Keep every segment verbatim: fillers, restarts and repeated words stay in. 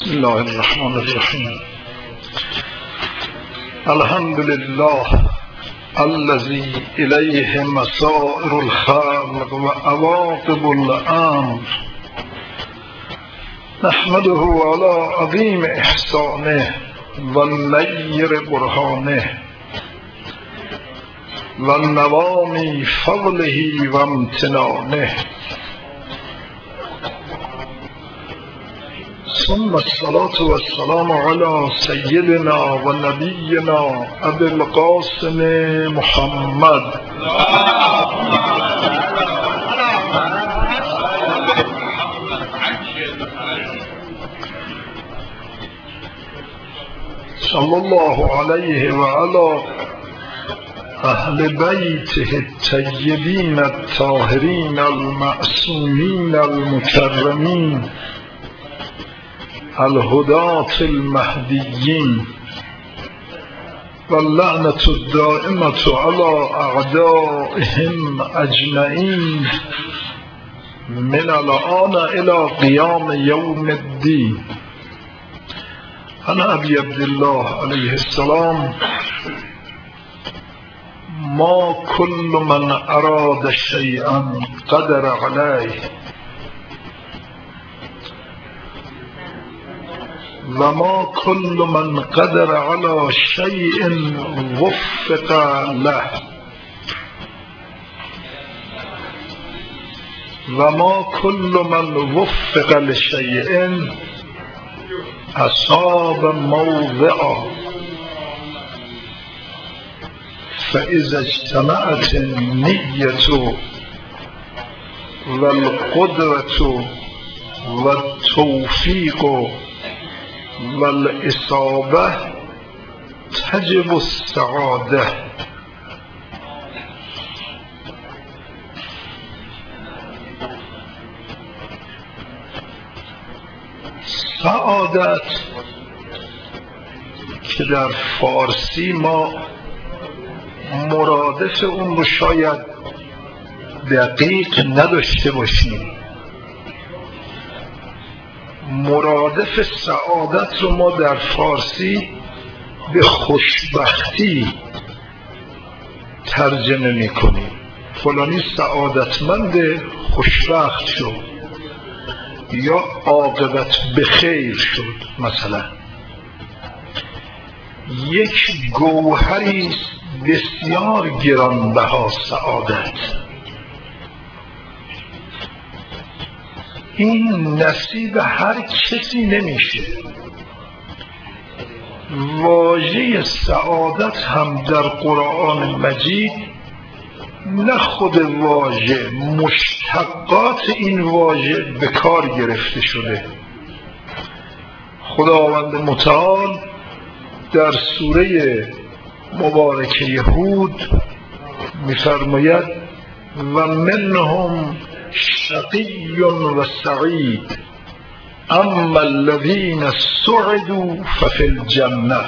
بسم الله الرحمن الرحیم. الحمد لله الذي الیه مسائر الخلق و عواقب الامر، نحمده علی عظیم احسانه و نیر برهانه و نوامی فضله و امتنانه، ثم الصلاة والسلام على سيدنا و نبینا ابی القاسم محمد صلی الله علیه و علی اهل بیته الطیبین الطاهرین المعصومین المکرمین الهداة المهدیین و اللعنة الدائمة على اعدائهم اجمعین من الآن الى قیام یوم الدین. انا ابی عبدالله علیه السلام: ما كل من اراد شيئا قدر عليه و ما كل من قدر على شيء وفق له و ما كل من وفق لشيء اصاب موضعه، فإذا اجتمعت النية والقدرة والتوفيق والإصابة تجب السعادة. سعادت که در فارسی ما مرادف اون رو شاید دقیق نداشته باشیم. مرادف سعادت رو ما در فارسی به خوشبختی ترجمه میکنیم. فلانی سعادتمند، خوشبخت شد، یا عاقبت به خیر شد. مثلا یک گوهری بسیار گرانبها سعادت، این نصیب هر کسی نمیشه. واژه سعادت هم در قرآن مجید، نه خود واژه، مشتقات این واژه به کار گرفته شده. خداوند متعال در سوره مبارکه هود می‌فرماید: و منهم شقی و سعید اما الذین سعدوا ففی الجنة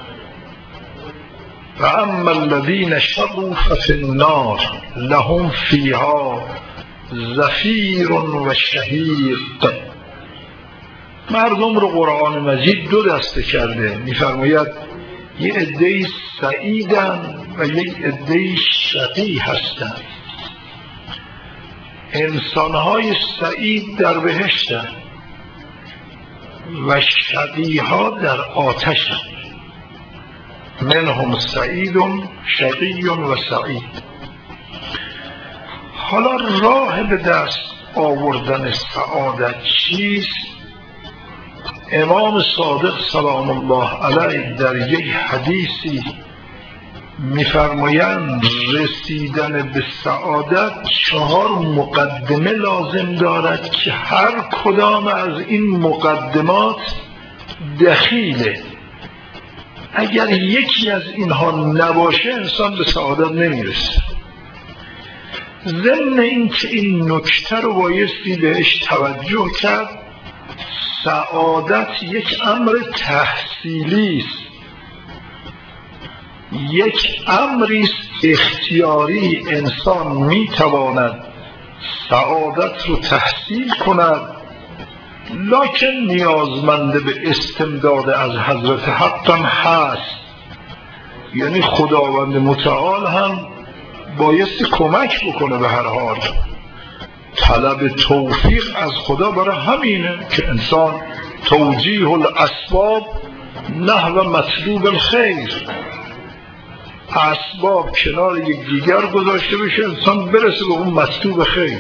و اما الذین شقوا ففی النار لهم فیها زفیر و شهیق. مردم رو قرآن مجید دو دسته کرده، می‌فرماید یه عده‌ای سعیدن و یک عده‌ای شقی هستند. انسان‌های سعید در بهشتند و شقی‌ها در آتشند. منهم سعید شقی و سعید. حالا راه به دست آوردن سعادت چیست؟ امام صادق سلام الله علیه در یک حدیثی می‌فرمایند رسیدن به سعادت چهار مقدمه لازم دارد که هر کدام از این مقدمات دخیله. اگر یکی از اینها نباشه انسان به سعادت نمیرسه. ضمن این که این نکته رو بایستی بهش توجه کرد، سعادت یک امر تحصیلی است، یک امری است اختیاری. انسان میتواند سعادت رو تحصیل کند لکن نیازمند به استمداد از حضرت حق هم هست. یعنی خداوند متعال هم بایستی کمک بکنه به هر حال. طلب توفیق از خدا برای همینه که انسان توجیه الاسباب نحو مطلوب الخیر، اسباب کنار یک دیگر گذاشته بشه انسان برسه به اون مطلوب خیر.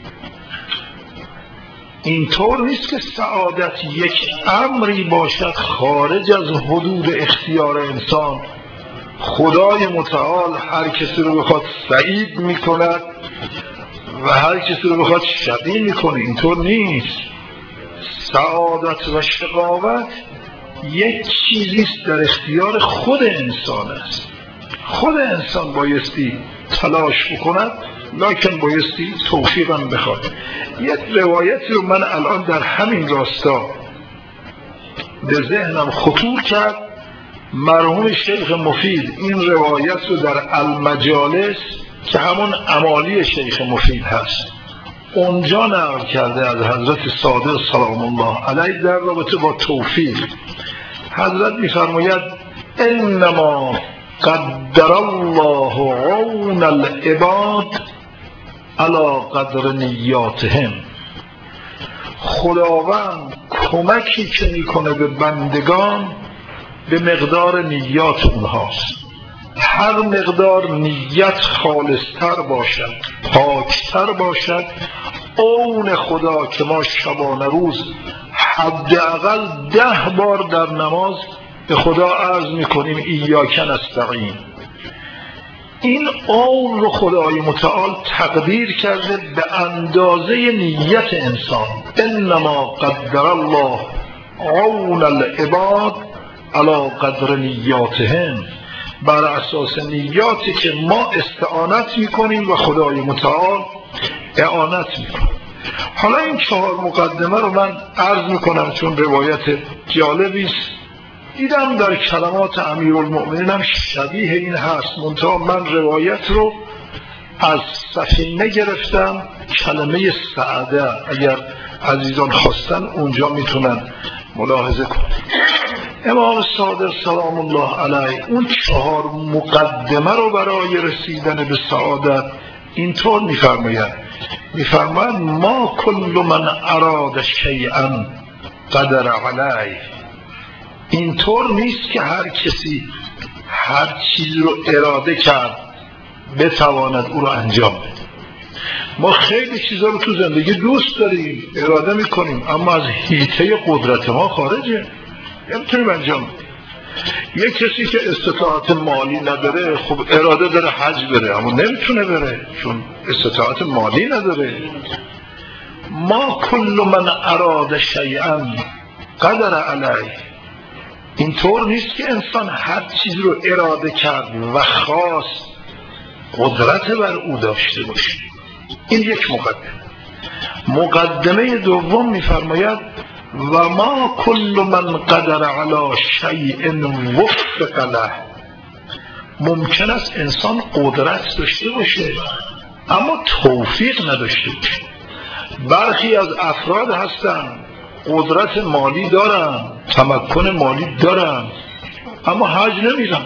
اینطور نیست که سعادت یک امری باشد خارج از حدود اختیار انسان. خدای متعال هر کسی رو بخواد سعید میکند و هر کسی رو بخواد شقی میکنه. اینطور نیست. سعادت و شقاوت یک چیزیست در اختیار خود انسان است. خود انسان بایستی تلاش بکند، لکن بایستی توفیقم بخواد. یک روایتی رو من الان در همین راستا به ذهنم خطور کرد. مرحوم شیخ مفید این روایت رو در المجالس که همون امالی شیخ مفید هست اونجا نقل کرده از حضرت صادق سلام الله علیه در رابطه با توفیق. حضرت می‌فرماید انما قدر الله عون العباد علی قدر نیاتهم. خداوند کمکی که میکنه به بندگان به مقدار نیات اونهاست. هر مقدار نیت خالصتر باشد، پاکتر باشد، عون خدا که ما شبانه روز حداقل ده بار در نماز به خدا عرض میکنیم ایاک نستعین، این عون رو خدای متعال تقدیر کرده به اندازه نیت انسان. انما قدر الله عون العباد علی قدر نیاتهم، بر اساس نیاتی که ما استعانت میکنیم و خدای متعال اعانت میکنه. حالا این چهار مقدمه رو من عرض میکنم چون روایت جالبی است. دیدم در کلمات امیرالمؤمنین هم شبیه این هست، منتها من روایت رو از سفینه گرفتم، کلمه سعده. اگر عزیزان خواستن اونجا میتونن ملاحظه کنن. امام صادق سلام الله علیه اون چهار مقدمه رو برای رسیدن به سعادت اینطور میفرماید میفرماید ما کل من اراد شیئا قدر علیه. اینطور نیست که هر کسی هر چیز رو اراده کرد بتواند او رو انجام بده. ما خیلی چیزا رو تو زندگی دوست داریم، اراده میکنیم، اما از حیطه قدرت ما خارجه، نمیتونیم انجام بدیم. یک کسی که استطاعت مالی نداره خب اراده داره حج بره اما نمیتونه بره چون استطاعت مالی نداره. ما کل من اراد شیئا قدر علیه. اینطور نیست که انسان هر چیز رو اراده کرد و خواست قدرت بر او داشته باشه. این یک مقدمه. مقدمه دوم میفرماید و ما کل من قدر علی شیء وفق له. ممکن است انسان قدرت داشته باشه اما توفیق نداشته باشه. برخی از افراد هستن قدرت مالی دارن، تمکن مالی دارن، اما حج نمیرن.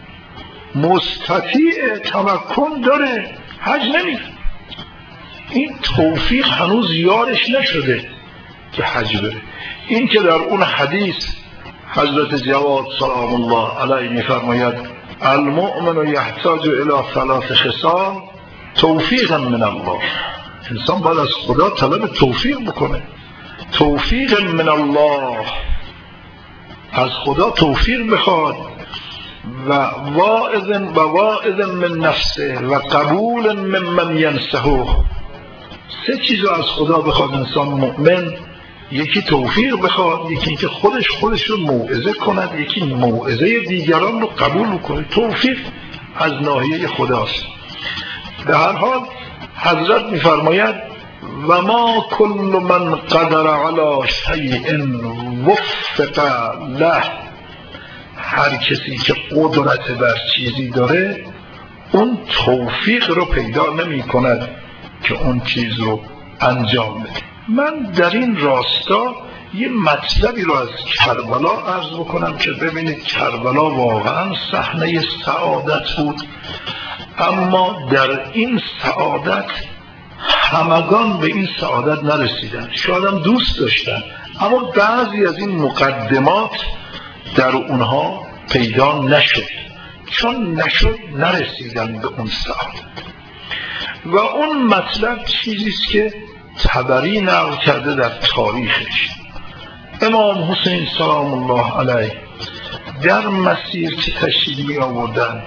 مستطیع تمکن داره، حج نمیره. این توفیق هنوز یارش نشده که حج بره. این که در اون حدیث حضرت جواد سلام الله علیه میفرماید المؤمن یحتاج الی ثلاث خصال توفیقا من الله. انسان باید از خدا طلب توفیق بکنه. توفیق من الله، از خدا توفیق بخواد، و واعظ و واعظ من نفسه و قبول من من ینصحه. سه چیزو از خدا بخواد انسان مؤمن. یکی توفیق بخواد، یکی که خودش خودش رو موعظه کند، یکی موعظه دیگران رو قبول کنه. توفیق از ناحیه خداست. به هر حال حضرت میفرماید و ما کل من قدر علی شیء وفق له. هر کسی که قدرت بر چیزی داره اون توفیق رو پیدا نمی کند که اون چیز رو انجام بده. من در این راستا یه مطلبی رو از کربلا عرض بکنم که ببینید کربلا واقعا صحنه سعادت بود، اما در این سعادت همگان به این سعادت نرسیدن. شاید هم دوست داشتن، اما بعضی از این مقدمات در اونها پیدا نشد، چون نشد نرسیدن به اون سعادت. و اون مطلب چیزیست که طبری نقل کرده در تاریخش. امام حسین سلام الله علیه در مسیر که تشریف می آوردن،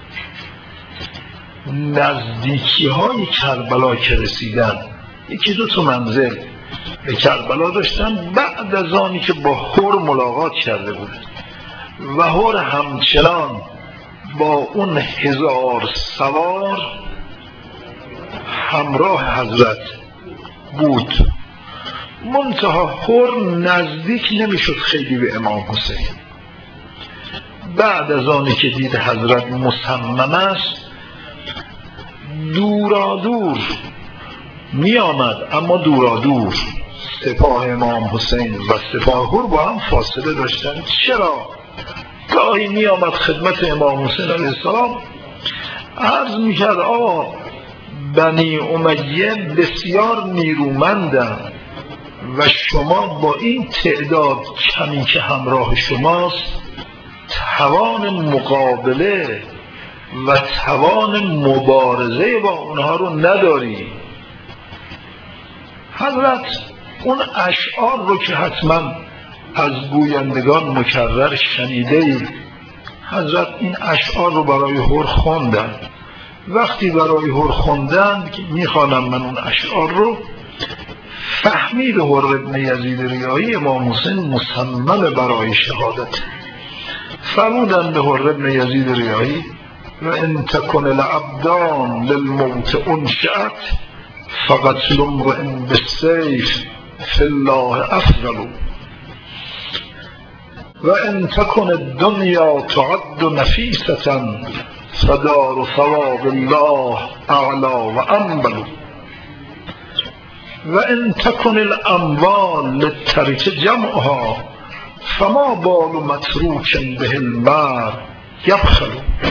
نزدیکی های کربلا که رسیدن، یکی دو تا منزل به کربلا داشتن، بعد از آنی که با هور ملاقات کرده بود و هور همچنان با اون هزار سوار همراه حضرت بود، منتها هور نزدیک نمیشد خیلی به امام حسین. بعد از آنی که دید حضرت مصمم است، دورا دور می آمد، اما دورا دور سپاه امام حسین و سپاه هور با هم فاصله داشتن. چرا؟ گاهی می آمد خدمت امام حسین علیه السلام، عرض می کرد آقا بنی امیه بسیار نیرومندند و شما با این تعداد کمی که همراه شماست توان مقابله و توان مبارزه با اونها رو نداری. حضرت اون اشعار رو که حتما از گویندگان مکرر شنیده اید، حضرت این اشعار رو برای هور خوندن. وقتی برای هور خوندن که میخوانم من اون اشعار رو، فهمید هور ابن یزید ریایی امام حسین مصمم برای شهادت. فرمودن به هور ابن یزید ریایی و ان تکن الابدان للموت انشأت فقتل امرئ بالسیف فی الله افضل و ان تکن الدنیا تعد نفیسة فدار ثواب الله اعلی و انبل و ان تکن الاموال للترک جمعها فما بال متروک به المرء یبخل.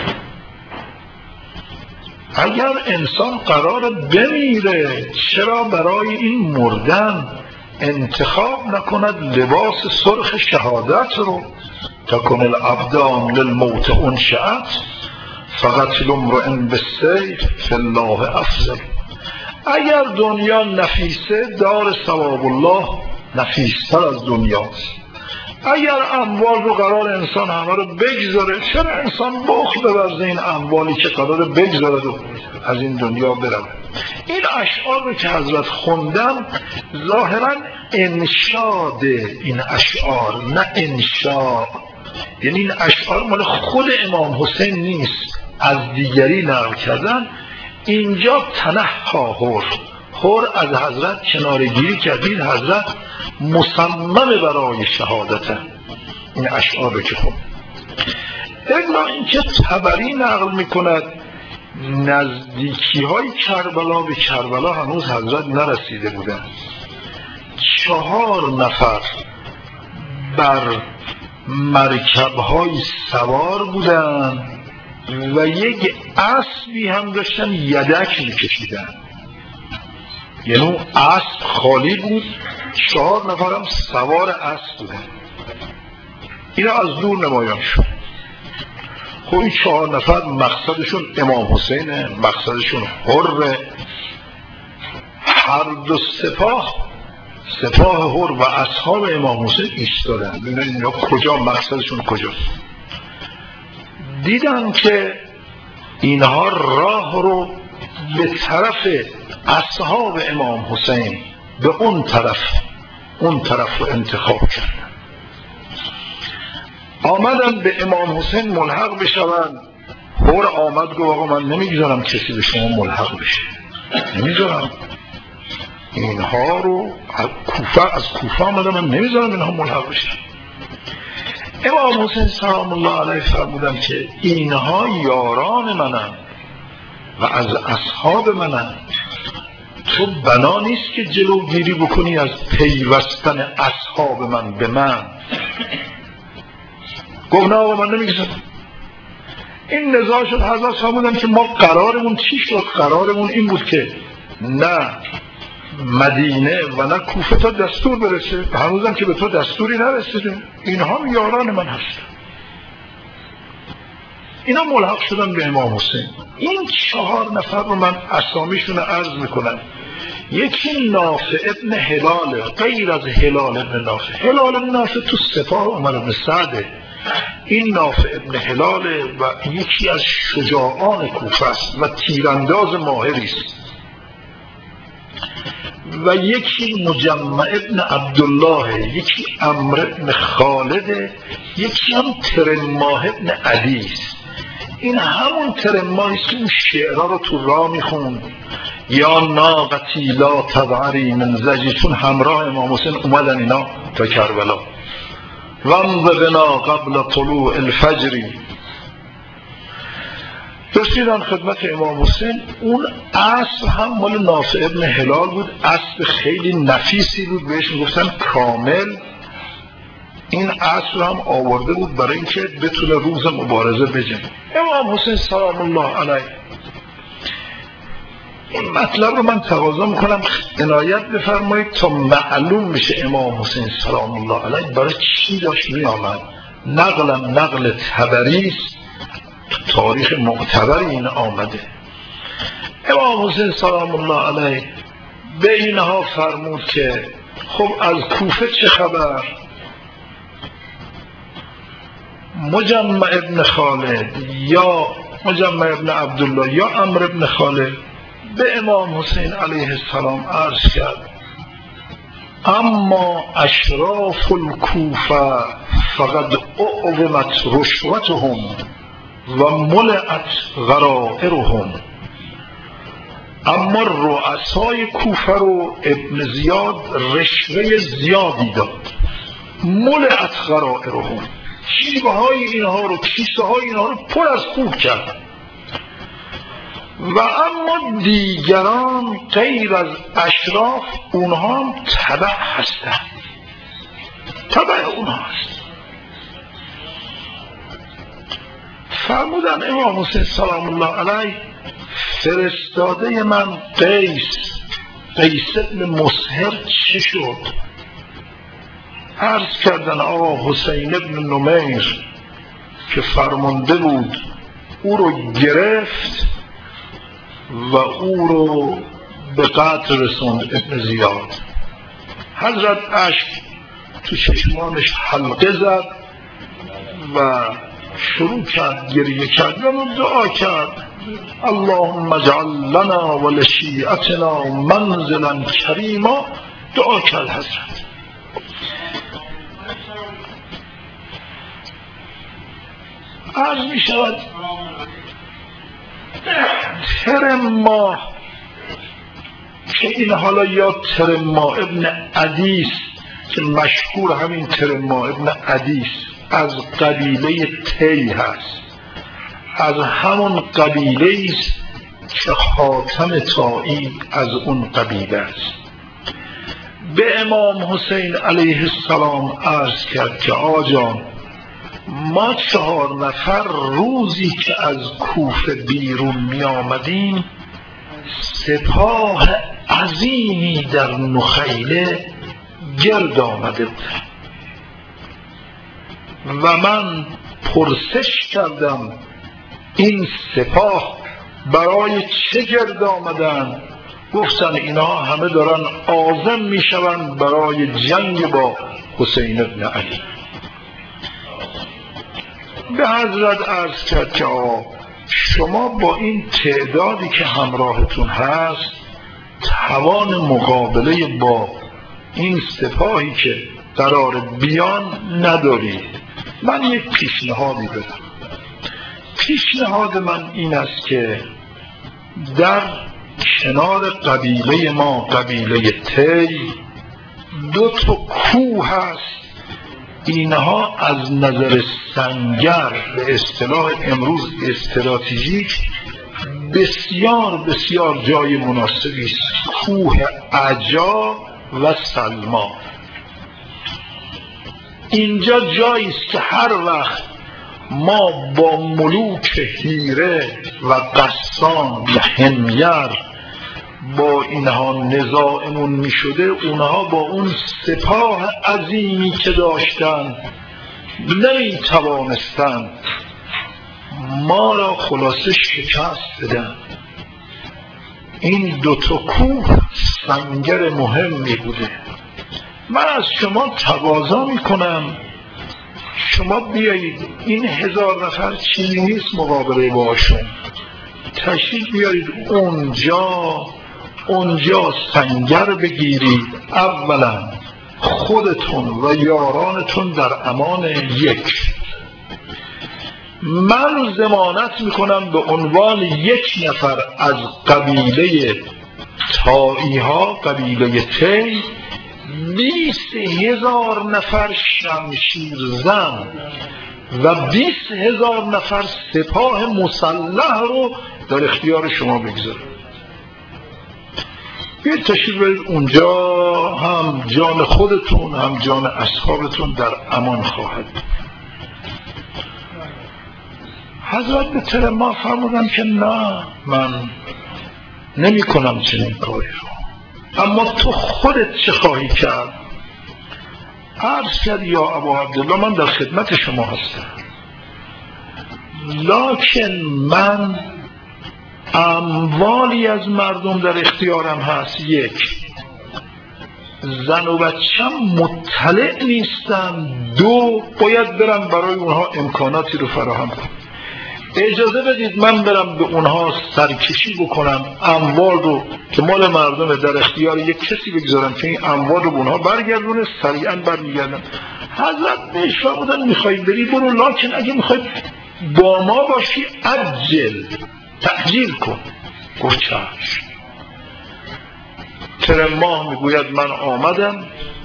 اگر انسان قرار بمیره، چرا برای این مردن انتخاب نکند لباس سرخ شهادت رو؟ تکن الابدان للموت انشأت فقتل امرئ بالسیف فی الله افضل. اگر دنیا نفیسه، دار ثواب الله نفیستر از دنیاست. اگر اموال رو قرار انسان همه رو بگذاره، چرا انسان بخل بورزه این اموالی که قرار بگذاره و از این دنیا بره؟ این اشعار رو که حضرت خوندم ظاهرا انشاد این اشعار، نه انشاء، یعنی این اشعار مال خود امام حسین نیست، از دیگری نقل کردن. اینجا تنحا هور هور از حضرت کنارگیری کردین، حضرت مصمم برای شهادت. این اشعار رو که خود الا اینکه طبری نقل میکند نزدیکی های کربلا به کربلا هنوز حضرت نرسیده بودن. چهار نفر بر مرکب های سوار بودن و یک اسبی هم داشتن یدک میکشیدن، یعنی اسب خالی بود، چهار نفر هم سوار اسب بودن. اینا از دور نمایان شد. خب این چهار نفر مقصدشون امام حسینه، مقصدشون هره. هر دو سپاه، سپاه هر و اصحاب امام حسین ایستادن ببینن اینا کجا، مقصدشون کجاست. دیدن که اینها راه رو به طرف اصحاب امام حسین، به اون طرف اون طرف رو انتخاب کردن. آمدن به امام حسین ملحق بشوند. هور آمد گفت آقا من نمیگذارم کسی به شما ملحق بشه، نمیگذارم اینها رو. از کوفه از کوفه آمدن، من نمیذارم اینها ملحق بشه. امام حسین سلام الله علیه فرمودن که اینها یاران منن و از اصحاب منن، تو بنا نیست که جلوگیری بکنی از پیوستن اصحاب من به من. گفت نه آقا من نمیگذارم. این نزاع شد. حضرت فرمودن که ما قرارمون چی شد؟ قرارمون این بود که نه مدینه و نه کوفه تا دستور برسه. هنوزم که به تو دستوری نرسیده. اینها هم یاران من هستن. اینا ملحق شدن به امام حسین. این چهار نفر رو من اسامیشون رو عرض میکنم. یکی نافع ابن هلاله، غیر از هلال ابن نافع. هلال ابن نافع تو سپاه عمر بن سعده. این نافع ابن هلاله و یکی از شجاعان کوفه است و تیرانداز ماهری است. و یکی مجمع ابن عبدالله، یکی عمرو ابن خالد، یکی هم ترماه ابن عدی است. این همون ترماهی است که اون شعرها رو تو راه میخوند. یا ناقتی لا تذعری من زجی، چون همراه امام حسین اومدن اینا تا کربلا. وامض بنا قبل طلوع الفجر، رسیدن خدمت امام حسین. اون اسب هم مال نافع ابن هلال بود، اسب خیلی نفیسی بود، بهش میگفتن کامل. این اسب هم آورده بود برای اینکه بتونه روز مبارزه بجنگه. امام حسین سلام الله علیه، این مطلب رو من تقاضا میکنم عنایت بفرمایید تا معلوم میشه امام حسین سلام الله علیه برای چی داشت میآمد. نقلم نقل طبری است، تاریخ معتبری این آمده. امام حسین سلام الله علیه به اینها فرمود که خب از کوفه چه خبر؟ مجمع ابن خالد یا مجمع ابن عبدالله یا عمرو ابن خالد به امام حسین علیه السلام عرض کرد اما اشراف الکوفه فقد اعظمت رشوتهم و ملئت غرائرهم. اما رؤسای کوفه رو ابن زیاد رشوه زیادی داد. ملئت غرائرهم، جیبه های اینها رو، کیسه های اینها رو پر از پول کرد. و اما دیگران غیر از اشراف اونها هم تبع هستند، تبع اونها هست. فرمودن امام حسین سلام الله علیه فرستاده من قیس قیس ابن مصهر چه شد؟ عرض کردن آقا حسین ابن نمیر که فرمانده بود او رو گرفت و او رو به قتل رسوند ابن زیاد. حضرت اشک تو چشمانش حلقه زد و شروع کرد گریه کرد و دعا کرد اللهم اجعل لنا و لشیعتنا منزلا کریما. دعا کرد حضرت. عرض می شود ترما که این حالا یا ترما ابن عدیس که مشهور همین ترما ابن عدیس از قبیله تی هست، از همون قبیله است که خاتم طایی از اون قبیله است. به امام حسین علیه السلام عرض کرد که آجان ما چهار نفر روزی که از کوفه بیرون می آمدیم سپاه عظیمی در نخیله گرد آمده بود و من پرسش کردم این سپاه برای چه گرد آمدن؟ گفتن اینا همه دارن عازم می شوند برای جنگ با حسین ابن علی. به حضرت عرض کرد که آقا شما با این تعدادی که همراهتون هست توان مقابله با این سپاهی که قرار بیان ندارید. من یک پیشنهادی بدم. پیشنهاد من این است که در کنار قبیله ما قبیله تی دو تا کوه هست. اینها از نظر سنگر به اصطلاح امروز استراتژیک بسیار بسیار جای مناسبی است. کوه عجا و سلما اینجا جایی است که هر وقت ما با ملوک هیره و قسان و حمیر با اینها نزاعمون می شده، اونها با اون سپاه عظیمی که داشتن نمی توانستن ما را خلاصه شکست بدن. این دوتا کوه سنگر مهمی بوده. من از شما تقاضا می کنم شما بیایید، این هزار نفر چیزی نیست مقابله باشون، تشریف بیارید اونجا اونجا سنگر بگیرید. اولا خودتون و یارانتون در امان یک. من ضمانت میکنم به عنوان یک نفر از قبیله طائی ها، قبیله طی، بیست هزار نفر شمشیر زن و بیست هزار نفر سپاه مسلح رو در اختیار شما بگذارم. بیایید تشریف برید اونجا، هم جان خودتون هم جان اصحابتون در امان خواهد. حضرت به طور ما فرمودن که نه، من نمی کنم چنین کاری رو. اما تو خودت چه خواهی کرد؟ عرض کرد یا ابا عبدالله من در خدمت شما هستم، لکن من اموالی از مردم در اختیارم هست، یک، زن و بچم مطلع نیستن، دو، باید برم برای اونها امکاناتی رو فراهم کنم. اجازه بدید من برم به اونها سرکشی بکنم، اموال رو که مال مردمه در اختیار یک کسی بگذارم که این اموال رو به اونها برگردونه، سریعا برمیگردم. حضرت بهش فرمودن میخوای بری برو، لکن اگه میخوای با ما باشی عجل، تعجیل کن. گفت چشم. ترم ماه میگوید من آمدم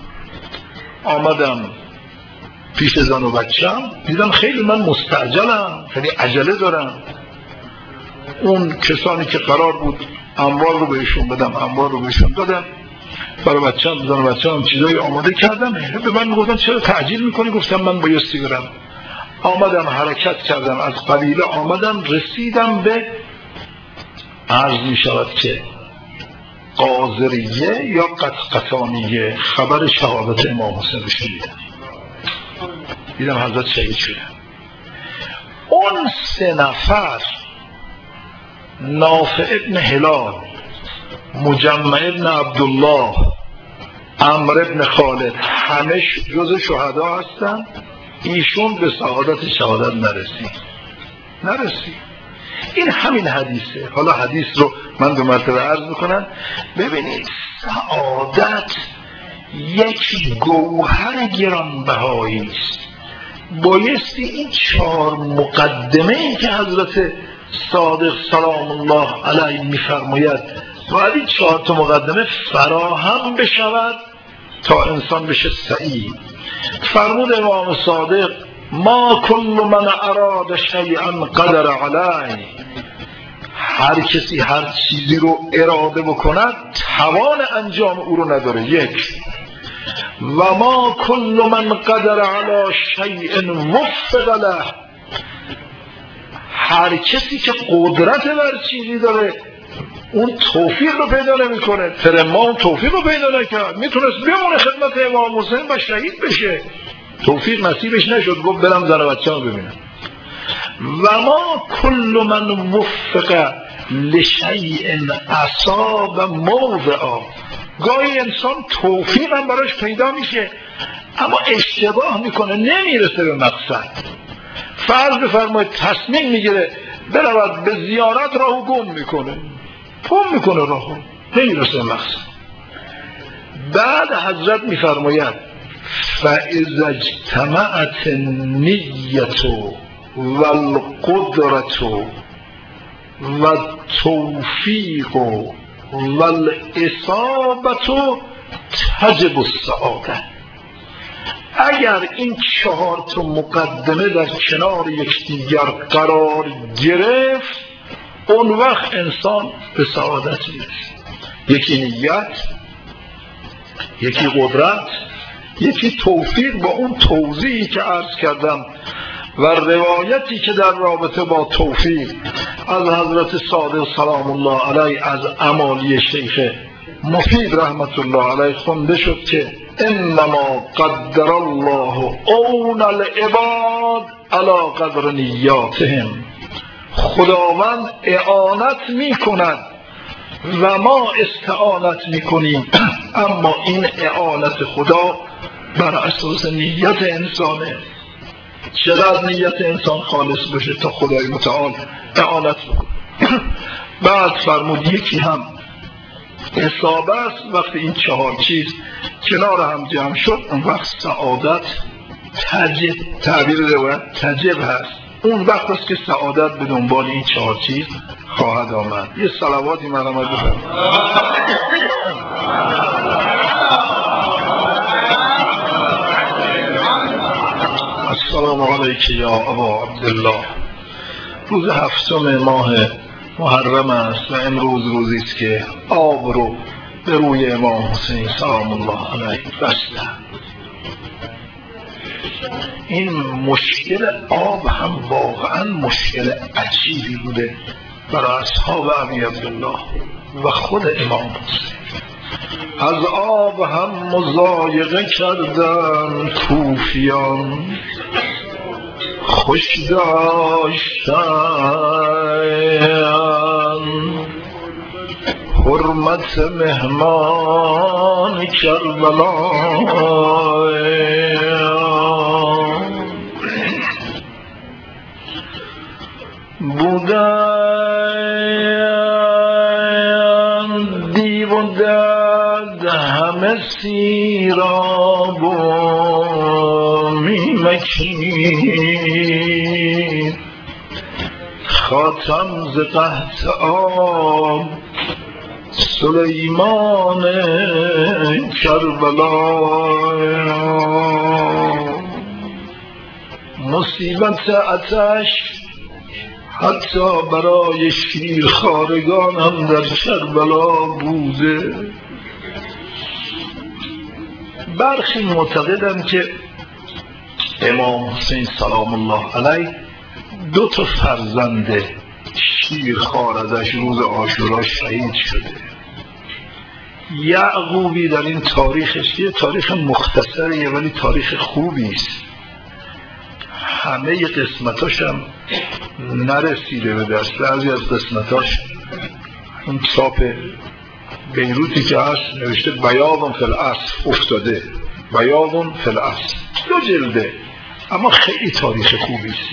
آمدم پیش زن و بچم، دیدم خیلی من مستعجلم، خیلی عجله دارم. اون کسانی که قرار بود اموال رو بهشون بدم اموال رو بهشون دادم، برای بچم زن و بچم چیزایی آماده کردم. به من میگفتن چرا تعجیل میکنی؟ گفتم من بایستی برم. آمدم حرکت کردم، از قبیله آمدم، رسیدم به عرض می شود که قاضریه یا قطقطانیه، خبر شهادت امام حسین رو شنیدم، دیدم حضرت شهید شدن. اون سه نفر، نافع ابن هلال، مجمع ابن عبدالله، عمرو ابن خالد، همه جز شهدا هستن. ایشون به سعادت شهادت نرسید نرسید این همین حدیثه. حالا حدیث رو من دو مرتبه عرض میکنم. ببینید سعادت یک گوهر گرانبهایی است. بایستی این چهار مقدمه ای که حضرت صادق سلام الله علیه میفرماید باید این چهار تا مقدمه فراهم بشود تا انسان بشه سعید. فرمود امام صادق ما کل من اراد شیئا قدر علیه، هر کسی هر چیزی رو اراده بکند توان انجام او رو نداره. یک، و ما کل من قدر علی شیء وفق له، هر کسی که قدرت بر چیزی داره اون توفیق رو پیدا نمی کنه. فرمان توفیق رو پیدا نکرد، میتونست بمونه خدمت امام حسین و شهید بشه، توفیق نصیبش نشد، گفت برم زن و بچه ها ببینم. و ما کل من وفق لشیء اصاب موضعا، گاهی انسان توفیق هم براش پیدا میشه اما اشتباه میکنه، نمیرسه به مقصد. فرض بفرمایید تصمیم میگیره برود به زیارت، راهو گم میکنه، گم میکنه راهو، نمیرسه به مقصد. بعد حضرت میفرماید فاذا اجتمعت النیة والقدرة والتوفیق والاصابة تجب السعادة. اگر این چهار تا مقدمه در کنار یکدیگر قرار گرفت اون وقت انسان به سعادت میرسه. یکی نیت، یکی قدرت، یکی توفیق. با اون توضیحی که عرض کردم و روایتی که در رابطه با توفیق از حضرت صادق سلام الله علیه از امالی شیخ مفید رحمت الله علیه خونده شد که انما قدر الله اون العباد علی قدر نیاتهم. خداوند اعانت می کند و ما استعانت می کنیم، اما این اعانت خدا بر اساس نیت انسانه. چقدر نیت انسان خالص باشه تا خدای متعال اعانت بکنه. بعد فرمود یکی هم حساب است. وقتی این چهار چیز کنار هم جمع شد اون وقت سعادت تجب، تعبیر روایت تجب هست، اون وقت است که سعادت به دنبال این چهار چیز خواهد آمد. یه صلواتی مرحمت بفرمایید. السلام علیک یا ابا عبدالله. روز هفتم ماه محرم است و امروز روزی است که آب رو به روی امام حسین سلام الله علیه بسته. این مشکل آب هم واقعا مشکل عجیبی بوده برای اصحاب ابی عبدالله و خود امام حسین. از آب هم مضایقه کردن کوفیان، خوش داشتن حرمت مهمان کربلا. بودن دیو و درد همه سیراب و میمکید، خاتم ز قحط آب سلیمان کربلا. مصیبت آتش حتی برای شیرخوارگان هم در کربلا بوده. برخی معتقدند که امام حسین سلام الله علیه دو تا فرزند شیرخوار ازش روز عاشورا شهید شده. یعقوبی در این تاریخش یه تاریخ مختصریه ولی تاریخ خوبی است. همه قسمتاش هم نرسیده به دست. بعضی از قسمتاش اون چاپ بیروتی که هست نوشته بیاض فی الاصل افتاده، بیاض فی الاصل، دو جلده، اما خیلی تاریخ خوبی است.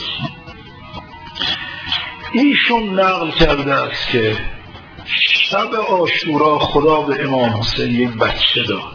ایشون نقل کرده است که شب عاشورا خدا به امام حسین یک بچه داد.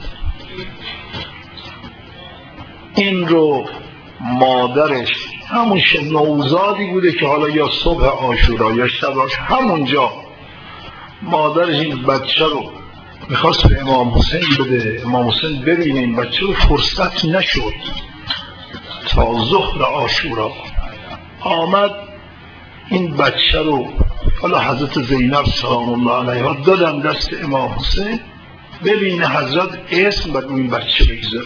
این رو مادرش همون نوزادی بوده که حالا یا صبح عاشورا یا شباش همونجا مادرش این بچه رو میخواست به امام حسین بده. امام حسین ببینه این بچه رو، فرصت نشد تا ظهر عاشورا. آمد این بچه رو حالا حضرت زینب سلام الله علیها دادن دست امام حسین ببینه حضرت اسم بر این بچه بگذاره.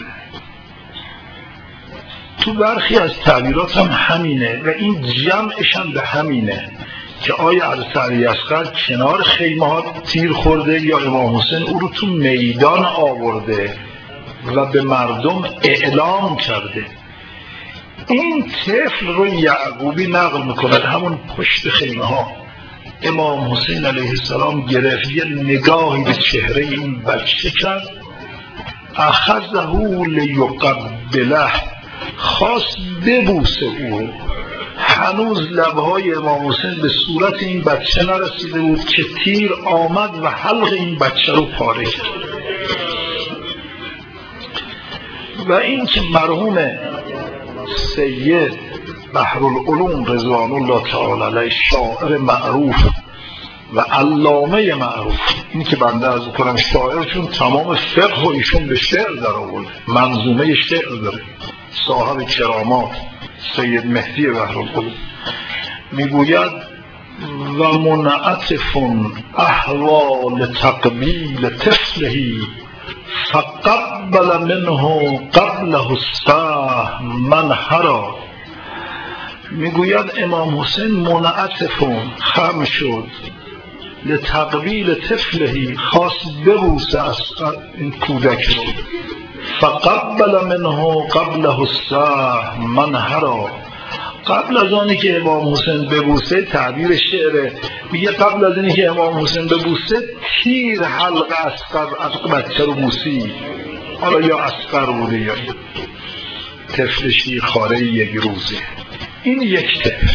تو برخی از تعبیرات هم همینه و این جمعش هم به همینه که آیا حضرت علی اصغر کنار خیمه ها تیر خورده یا امام حسین او رو تو میدان آورده و به مردم اعلام کرده. این طفل رو یعقوبی نقل میکند همون پشت خیمه ها امام حسین علیه السلام گرفت، یه نگاهی به چهره این بچه کرد، اخذه لیقبله، خواست ببوسه او. هنوز لبهای امام حسین به صورت این بچه نرسیده بود که تیر آمد و حلق این بچه رو پاره کرد. و این که مرحوم سید بحرالعلوم رضوان الله تعالی علیه شاعر معروف و علامه معروف، این که بنده از کنم شاعرشون تمام فقه و ایشون به شعر در آورده، منظومه شعر داره، صاحب کرامات سید مهدی بحرالعلوم، میگوید و منعطف احوال تقبیل طفله فقبل منه قبله السهم منحرا. میگوید امام حسین منعطف خم شد لتقبیل طفله، خواست ببوسه از این کودک رو، فقبل منه قبله السهم منحرا. قبل از آنی که امام حسین ببوسه، تعبیر شعره میگه قبل از اینی که امام حسین ببوسه تیر حلق اصغر از بچه رو بوسی، حالا یا اصغر بوده یا طفل شیرخواره یک روزه. این یک طفل.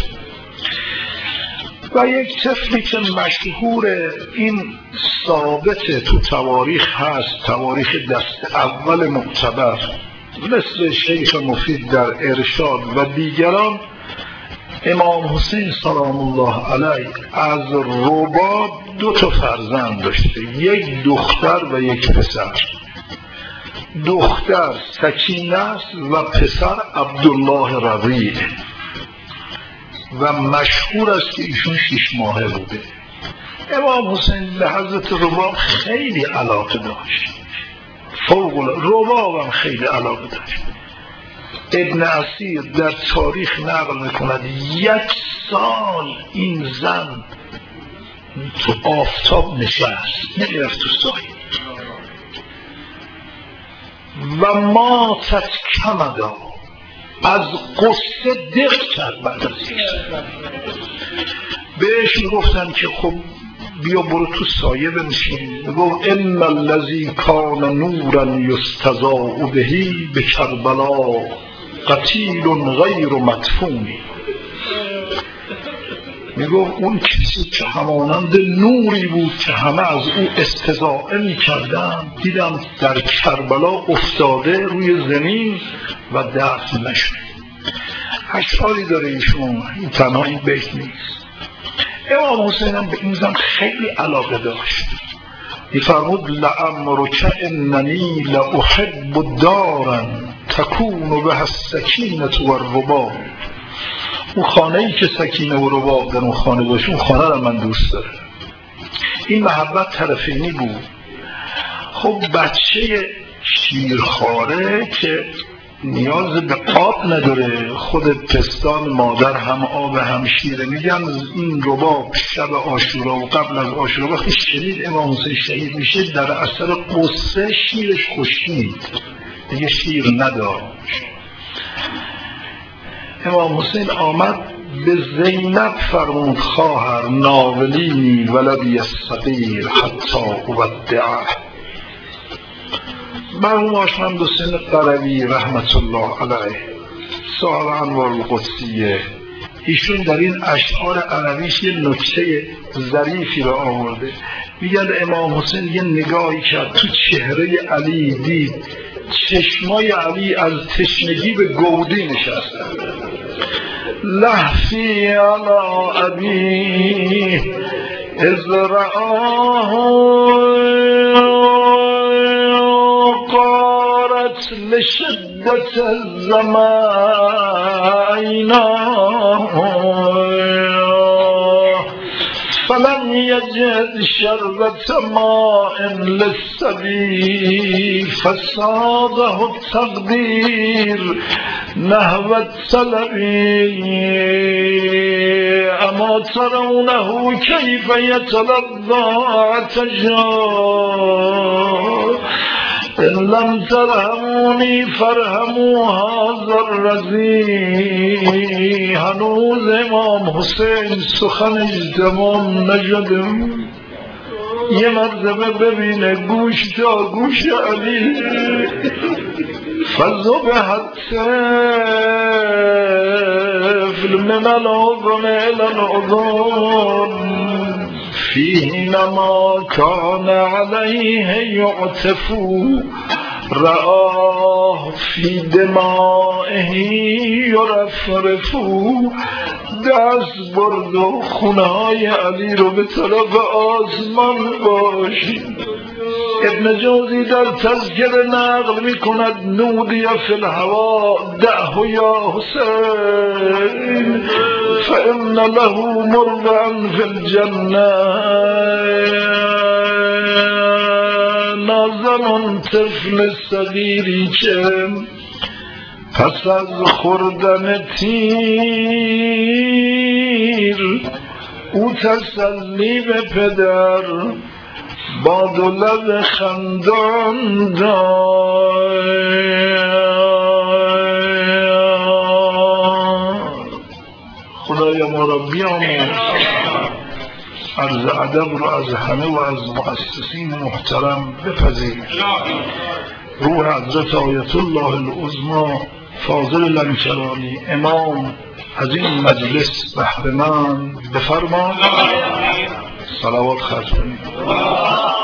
و یک طفلی که مشهور، این ثابت تو تواریخ هست، تواریخ دست اول معتبر مثل شیخ مفید در ارشاد و دیگران، امام حسین سلام الله علیه از رباب دو تا فرزند داشته، یک دختر و یک پسر. دختر سکینه است و پسر عبدالله رضیع و مشهور است که ایشون شش ماهه بوده. امام حسین به حضرت رباب خیلی علاقه داشت، فوق العاده. رباب هم خیلی علاقه داشت. ابن اسیر در تاریخ نقل میکند یک سال این زن تو آفتاب نشست، نمیرفت تو سایه. و ماتت کمدا، از قصه دق کرد. بعد از این بهش میگفتن که خب بیا برو تو سایه بنشین، میگفت ان الذی کان نورا یستضاء بهی بکربلا قتیل غیر مدفونی. میگفت اون کسی که همانند نوری بود که همه از او استضاءه میکردن، دیدم در کربلا افتاده روی زمین و دفن نشد. اشعاری داره ایشون، این تنها این بیت نیست. امام حسین هم به این زن خیلی علاقه داشت. میفرمود لعمرک اننی لاحب دارا تکون بها السکینة والرباب. اون خانه ای که سکینه و رباب در اون خانه باشه، اون خانه رو من دوست دارم. این محبت طرفینی بود. خب بچه شیرخواره که نیاز به آب نداره، خود پستان مادر هم آب هم شیره. میگن این رباب شب عاشورا و قبل از عاشورا وقتی شنید امام حسین شهید میشه، در اثر قصه شیرش خشکید، دیگه شیر نداشت. امام حسین آمد به زینب فرمود خواهر ناولینی ولدی الصغیر حتی اودعه. مرحوم آشمند حسین قروی رحمت الله علیه صاحب انوار القدسیه، ایشون در این اشعار عربیش یه نکته ظریفی را آورده. میگن امام حسین یه نگاهی کرد تو چهره علی، دید چشمای علی از تشنگی به گودی نشسته. لحفی علی ابی از رآه قارت لشدت الزمائنا فلم یجد شربت ماء للصبی فساقه التقدیر نحو الطلبی اما ترونه کیف یتلظى عطشا ان لم ترهمونی فرهموا هذا الرضی. هنوز امام حسین سخنش تمام نشده، یه مرتبه ببینه گوش تا گوش علی. فذبح الطفل من العظم الى العظم فيه ما كان عليه يعتف رآه في دمائه يرفرف. دست برد و خونه‌های علی رو به طرف آسمان باشید. ابن جوزی در تذکره نقل می کند نودی فی الهوا دعه یا حسین فإن له مرضعا فی الجنه نازم طفل صغیری که پس از خوردن تیر او تسلی به پدر با دو لب خندان داد. خدایا ما را بیامرز، عرض ادب رو از همه و از مؤسسین محترم بپذیر. روح حضرت آیت الله العظمی فاضل لنکرانی امام از این مجلس بهره‌مند بفرما. صلوات ختم کنید.